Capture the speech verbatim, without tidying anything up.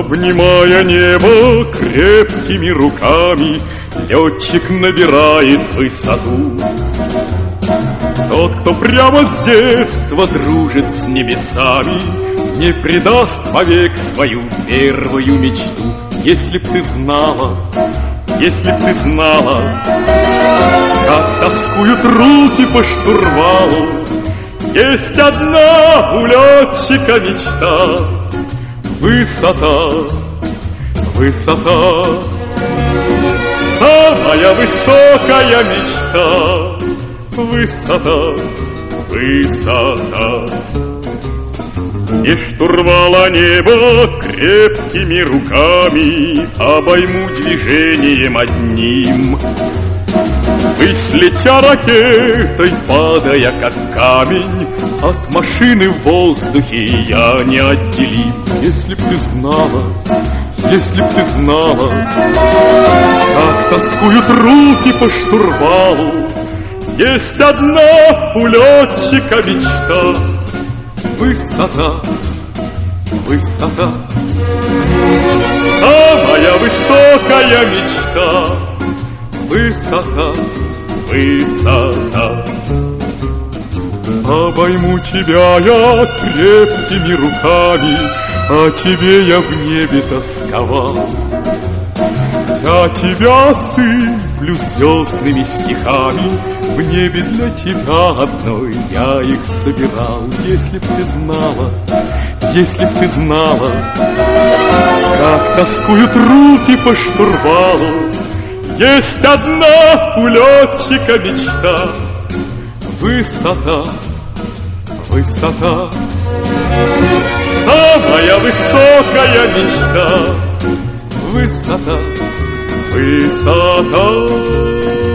Обнимая небо крепкими руками, летчик набирает высоту. Тот, кто прямо с детства дружит с небесами, не предаст вовек свою первую мечту. Если б ты знала, если б ты знала, как тоскуют руки по штурвалу. Есть одна у летчика мечта — высота, высота. Самая высокая мечта — высота, высота. И штурвала небо крепкими руками обойму движением одним. Ввысь летя ракетой, падая как камень, от машины в воздухе я неотделим. Если б ты знала, если б ты знала, как тоскуют руки по штурвалу. Есть одна у летчика мечта — высота, высота. Самая высокая мечта — высота, высота. Обойму тебя я крепкими руками, о тебе я в небе тосковал. Я тебя сыплю звездными стихами, в небе для тебя одной я их собирал. Если б ты знала, если б ты знала, как тоскуют руки по штурвалу. Есть одна у летчика мечта — высота, высота. Самая высокая мечта — высота, высота.